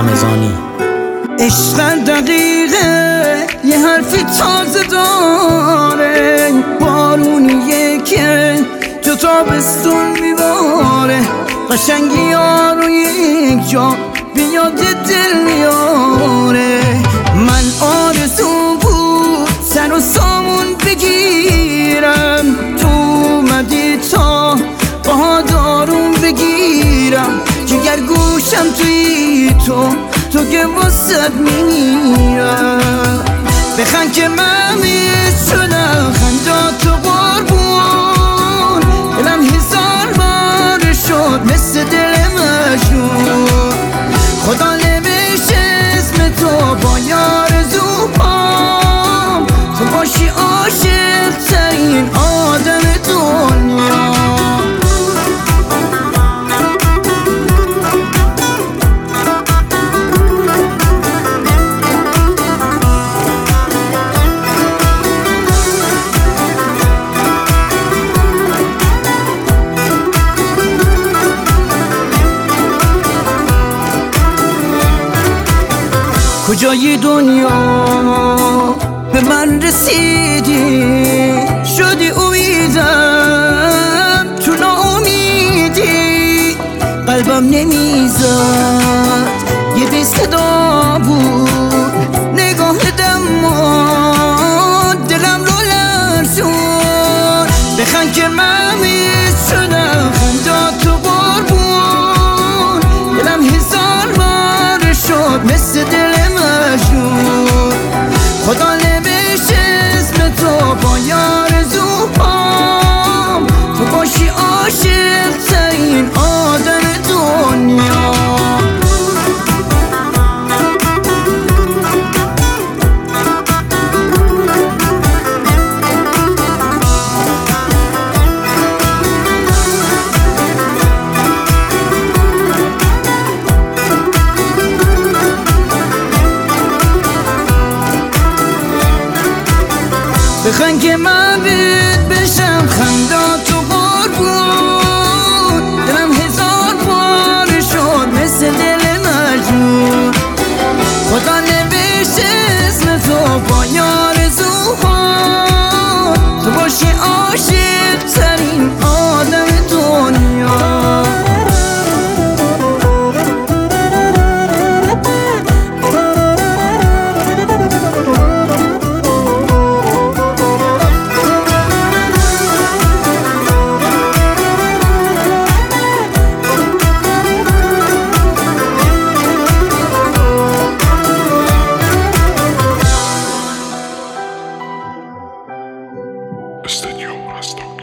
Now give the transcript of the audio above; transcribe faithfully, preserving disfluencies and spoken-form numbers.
رمضانی. عشق دقیقه یه حرفی تازه داره، بارونیه که تو تابستون میباره، قشنگی ها رو یک جا بیاد دل میاره. من آرزو بود سر و سامون بگیرم، تو اومدی تا باها دارون بگیرم، جگر گوشم توی تو تو که واسد میمیرم. بخند که من میز شدم خندات تو قربون، دلم هزار بار شد مثل دل مجنون. خدا نوشت اسم تو با آرزوهام، تو باشی عاشق ترین آدم دنیا. کجای دنیا به من رسیدی، شدی امیدم تو ناامیدی. قلبم نمیزد یه بی صدا بود، نگاه دما دلم رو لرزون. بخند که من میز شدم خندات تو قربون، دلم هزار بار شد مثل دل مجنون. خدا نوشت اسم تو با آرزوهام، تو باشی عاشق ترین آدم دنیا. بخند که من بید بشم خندات تو قربون، دلم هزار بار شد مثل دل مجنون. خدا نوشت اسم تو با آرزوهام، تو باشی عاشق ترین آدم دنیا. Estadio Rasta.